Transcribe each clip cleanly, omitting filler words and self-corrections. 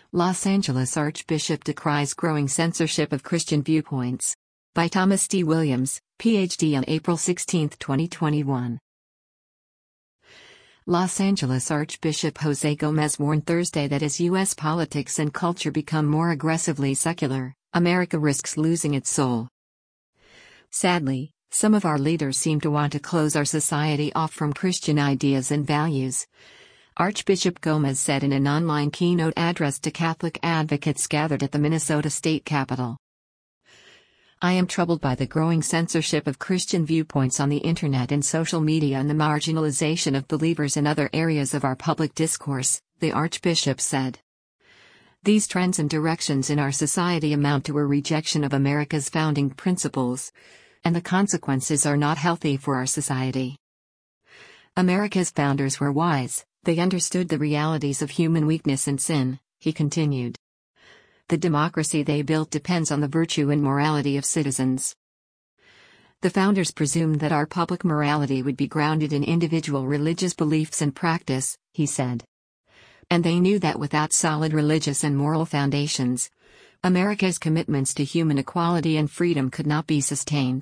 Los Angeles Archbishop decries growing censorship of Christian viewpoints. By Thomas D. Williams, Ph.D. on April 16, 2021. Los Angeles Archbishop Jose Gomez warned Thursday that as U.S. politics and culture become more aggressively secular, America risks losing its soul. Sadly, some of our leaders seem to want to close our society off from Christian ideas and values, Archbishop Gomez said in an online keynote address to Catholic advocates gathered at the Minnesota State Capitol. I am troubled by the growing censorship of Christian viewpoints on the internet and social media and the marginalization of believers in other areas of our public discourse, the Archbishop said. These trends and directions in our society amount to a rejection of America's founding principles, and the consequences are not healthy for our society. America's founders were wise. They understood the realities of human weakness and sin, he continued. The democracy they built depends on the virtue and morality of citizens. The founders presumed that our public morality would be grounded in individual religious beliefs and practice, he said. And they knew that without solid religious and moral foundations, America's commitments to human equality and freedom could not be sustained.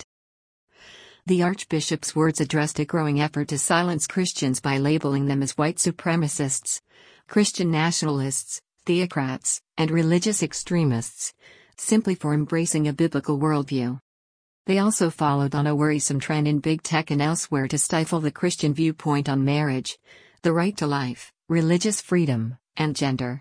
The Archbishop's words addressed a growing effort to silence Christians by labeling them as white supremacists, Christian nationalists, theocrats, and religious extremists, simply for embracing a biblical worldview. They also followed on a worrisome trend in big tech and elsewhere to stifle the Christian viewpoint on marriage, the right to life, religious freedom, and gender.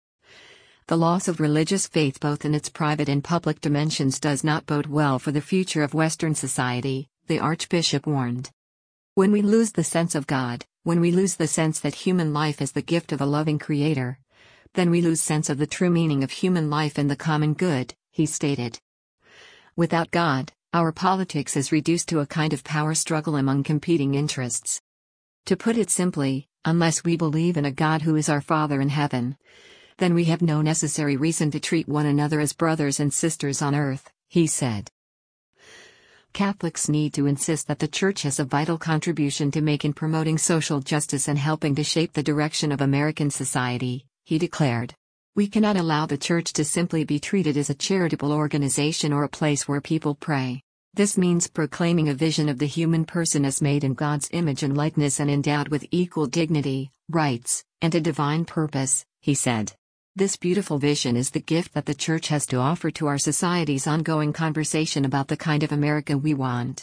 The loss of religious faith both in its private and public dimensions does not bode well for the future of Western society, the Archbishop warned. When we lose the sense of God, when we lose the sense that human life is the gift of a loving Creator, then we lose sense of the true meaning of human life and the common good, he stated. Without God, our politics is reduced to a kind of power struggle among competing interests. To put it simply, unless we believe in a God who is our Father in heaven, then we have no necessary reason to treat one another as brothers and sisters on earth, he said. Catholics need to insist that the Church has a vital contribution to make in promoting social justice and helping to shape the direction of American society, he declared. We cannot allow the Church to simply be treated as a charitable organization or a place where people pray. This means proclaiming a vision of the human person as made in God's image and likeness and endowed with equal dignity, rights, and a divine purpose, he said. This beautiful vision is the gift that the Church has to offer to our society's ongoing conversation about the kind of America we want.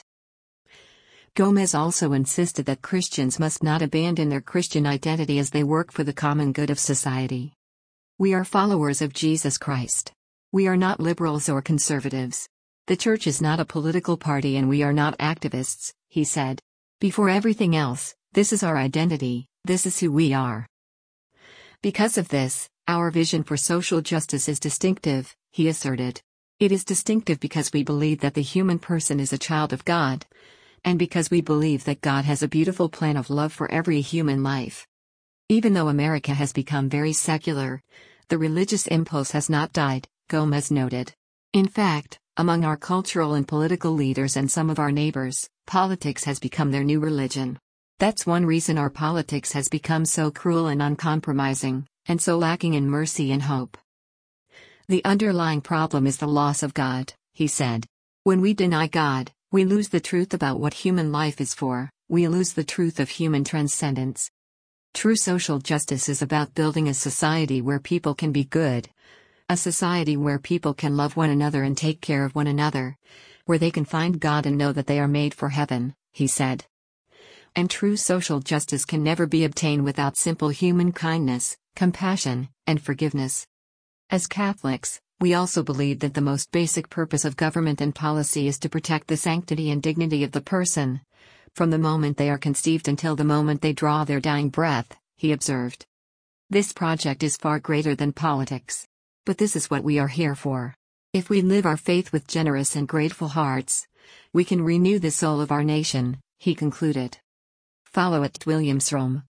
Gomez also insisted that Christians must not abandon their Christian identity as they work for the common good of society. We are followers of Jesus Christ. We are not liberals or conservatives. The Church is not a political party and we are not activists, he said. Before everything else, this is our identity, this is who we are. Because of this, our vision for social justice is distinctive, he asserted. It is distinctive because we believe that the human person is a child of God, and because we believe that God has a beautiful plan of love for every human life. Even though America has become very secular, the religious impulse has not died, Gomez noted. In fact, among our cultural and political leaders and some of our neighbors, politics has become their new religion. That's one reason our politics has become so cruel and uncompromising, and so lacking in mercy and hope. The underlying problem is the loss of God, he said. When we deny God, we lose the truth about what human life is for, we lose the truth of human transcendence. True social justice is about building a society where people can be good, a society where people can love one another and take care of one another, where they can find God and know that they are made for heaven, he said. And true social justice can never be obtained without simple human kindness, compassion, and forgiveness. As Catholics, we also believe that the most basic purpose of government and policy is to protect the sanctity and dignity of the person, from the moment they are conceived until the moment they draw their dying breath, he observed. This project is far greater than politics. But this is what we are here for. If we live our faith with generous and grateful hearts, we can renew the soul of our nation, he concluded. Follow @WilliamsRome.